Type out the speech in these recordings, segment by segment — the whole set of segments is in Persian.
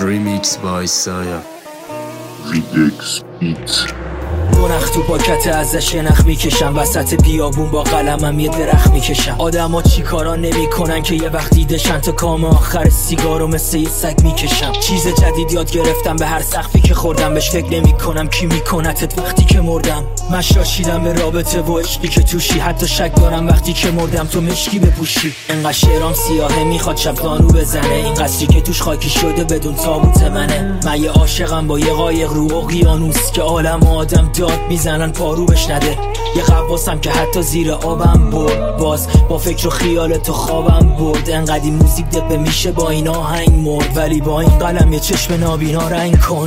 Remix by Saya. Remix Beats. دو نخ تو پاکت ازش یه نخ میکشم، وسط بیابون با قلمم یه درخت میکشم. آدم ها چی کارا نمی کنن که یه وقت دیدشن، تا کام آخر سیگارو مثل یه سگ میکشم. چیز جدید یاد گرفتم، به هر سقفی که خوردم بهش فکر نمی کنم کی میکنتت وقتی که مردم. من شاشیدم به رابطه و عشقی که توشی، حتی شک دارم وقتی که مردم تو مشکی بپوشی. انقدر شعرام سیاهه میخواد شب زانو بزنه، این قصری که توش خاکی شده بدون تابوت منه. من یه عاشقم با یه قایق رو اقیانوس که عالم آدم داد میزنن پارو بش نده. یه غواصم که حتی زیر آبم برد، باز با فکر و خیال تو خوابم برد. انقدی موزیک دپه میشه با این آهنگ مرد، ولی با این قلم یه چشم نابینا رنگ کن.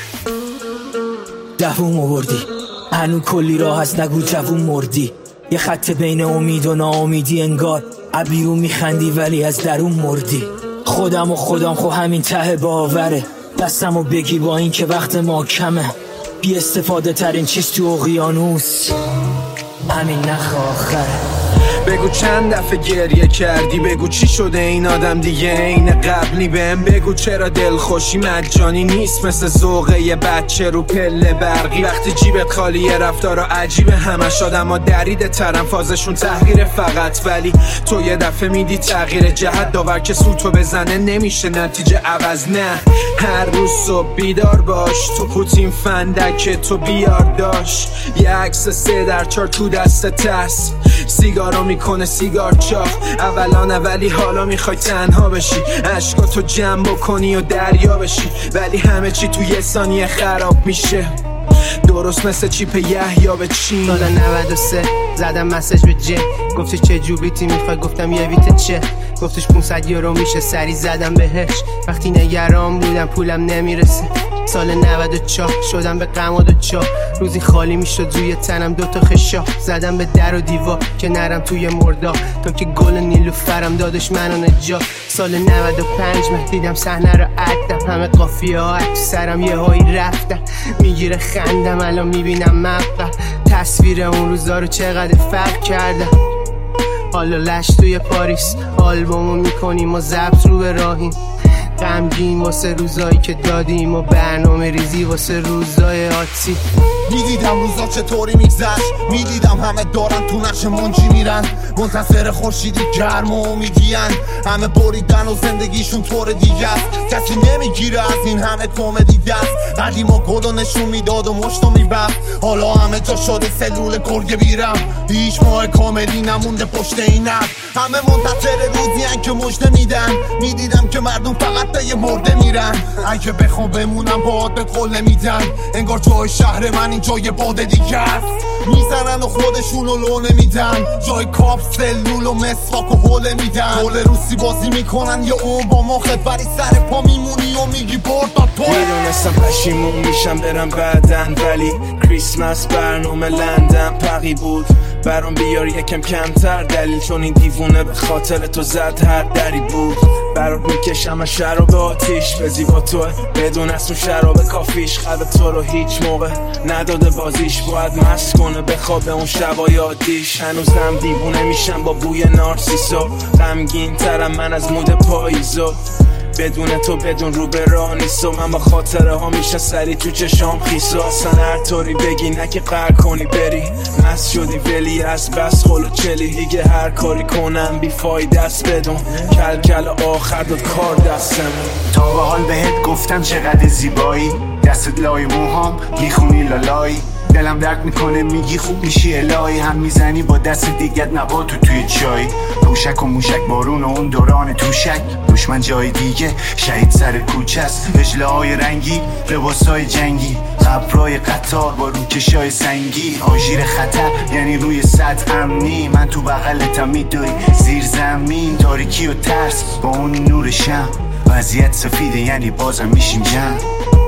دووم آوردی هنو کلی راه هست، نگو جوون مردی. یه خط بین امید و ناامیدی، انگار ابیو میخندی ولی از درون مردی. خودم خب همین ته باوره، دستمو بگی با این که وقت ما کمه. بی استفاده ترین چیز تو اقیانوس همین نخ آخره. بگو چند دفعه گریه کردی، بگو چی شده این آدم دیگه این قبلی بهم. بگو چرا دلخوشی مجانی نیست، مثل ذوقه یه بچه رو پله برقی. وقتی جیبت خالیه رفتارا عجیبه، همش آدم ها دریده ترن، فازشون تحقیره فقط. ولی تو یه دفعه میدی تغییر جهت، داور که سوتو بزنه نمیشه نتیجه عوض. نه هر روز صبح بیدار باش، تو پوتین فندک تو بیار داشت. یه عکس 3x4 تو دستت هست، سیگارو میکنه سیگار چاق. اولی حالا میخوای تنها بشی، عشقاتو جمع بکنی و دریا بشی. ولی همه چی تو یه ثانیه خراب میشه، درست مثل چیپ یحیی به چین. سال 93 زدم مسیج به جه، گفتش چه جوبیتی میخوای، گفتم یه بیت چه. گفتش 500 یورو میشه، سری زدم بهش. وقتی نگران بودم پولم نمیرسه. سال 94 شدم به غم و دوچار، روزی خالی میشد روی تنم دوتا خشا. زدم به در و دیوار که نرم توی مردا، تا که گل نیلوفرم دادش منو نجات. سال 95 دیدم صحنه رو عدم، همه قافیه ها تو سرم یه هایی رفتن. میگیره خندم الان میبینم مقبر، تصویر اون روزا رو چقدر فرق کردم. حالا لش توی پاریس، آلبومو میکنیم و ضبط رو به راهیم. غمگین واسه روزایی که دادیم و برنامه ریزی واسه روزای آتی. میدیدم روزا چطوری میگذشت، میدیدم همه دارن تو نقش منجی میرن، منتظر خورشیدی گرم و امیدین. همه بریدن و زندگیشون طور دیگه است، کسی نمیگیره از این همه کمدی دست. قدیما گلو نشون میداد و مشتو میبست، حالا همه جا شده سلول گرگه بیرم. هیچ ماه کاملی نمونده پشت این اب، همه منتظر روزی که مژده میدن. میدیدم که مردم فقط به یه مرده میرن، اگه بخوام بمونم باهات به قول نمیدن. انگار جای شهر من این جای باده دیگه است، میزنن و خودشونو لو نمیدن. جای کاپ سلول و مسواک و حوله میدن. گل روسی بازی میکنن یه اون با مخت، ولی سر پا میمونی و میگی برد با تو. میدونستم پشیمون میشم برم بعدن، ولی کریسمس برنامه لندن پقی بود برام. بیار یکم کمتر دلیل، چون این دیوونه به خاطر تو زد هر دری بود. برات میکشم از شراب آتیش، به زیبا توه بدون از اون شراب کافیش. قلب تو رو هیچ موقع نداده بازیش، باید مست کنه بخوابه اون شبای عادیش. هنوزم دیوونه میشم با بوی نارسیسو، غمگین ترم من از مود پاییزو. بدون تو بدون رو به راه نیست و من با خاطره ها میشه سری تو چشام خیسو. اصلا هر طوری بگی نه که قهر کنی بری، مست شدی ولی از بس خلو چلی. دیگه هر کاری کنم بی فایده است، بدون کل آخر داد کار دستم. تا به حال بهت گفتم چقدر زیبایی، دستت لای موهام میخونی لالایی. دلم درد میکنه میگی خوب میشی الهی، هم میزنی با دست دیگت نباتو توی چای. پوشک و موشک بارون و اون دوران توشک، دشمن جای دیگه شهید سر کوچه است. وجله های رنگی لباسای جنگی، قبرای قطار با روکشای سنگی. آژیر خطر یعنی روی سطح امنی، من تو بغلتم میدوی زیر زمین. تاریکی و ترس با اون نور شم، وضعیت سفیده یعنی بازم میشیم جمع.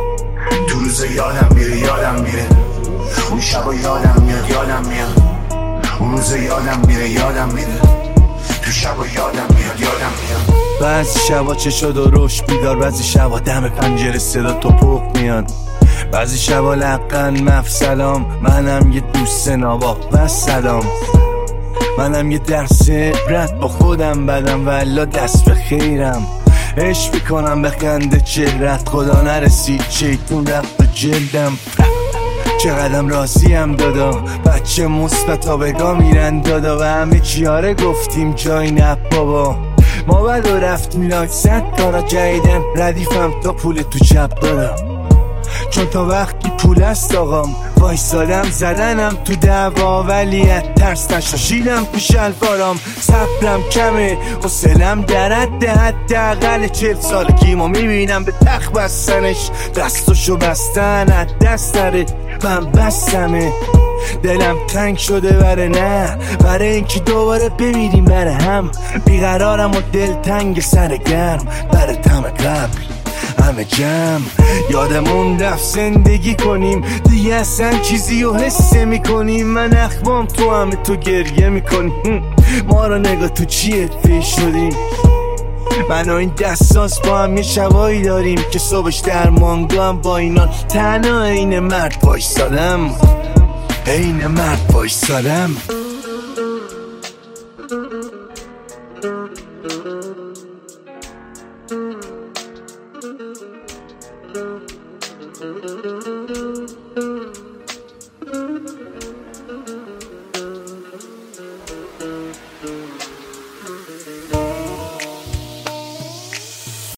تو روز یادم میره اون شبا یادم میاد اون روز یادم میره تو شبا یادم میاد. بعضی شبا چه شد و روش بیدار، بعضی شبا دم پنجره صدا توپق میاد. بعضی شبا لقن مف سلام، منم یه دوست نابا و سلام. منم یه درس عبرت با خودم بدم، والا دست به خیرم. عشق میکنم به خنده چهرت، خدا نرسید شیطون رفت به جلدم. چقدرم راضیم دادا، بچه مثبتا بگاه میرن دادا و همه چیاره گفتیم جای نه بابا. ما بعد و رفتیم لاک 100 تا جدیدن ردیفم تا پول تو جب دادا، چون تا وقتی پول است آقام وایسادم زدنم تو دعوا، ولی ترس نشاشیدم تو شلوارام. صبرم کمه حوصله‌ام در حداقل 40 سالگیمو میبینم به تخت بستنش، دستشو بستن از دست نره من بستمه. دلم تنگ شده برای اینکه دوباره بمیریم بره هم، بیقرارم و دل تنگ سر گرم برای تم قبل همه جمع. یادمون رفت زندگی کنیم دیگه اصلا چیزی رو حس میکنیم، من اخمام تو همه تو گریه میکنیم. ما رو نگاه تو چیه فیش شدیم، من و این دستاس با هم یه شبایی داریم که صبحش در مانگو هم با اینا تنها این مرد وایسادم، این مرد وایسادم. Thank you.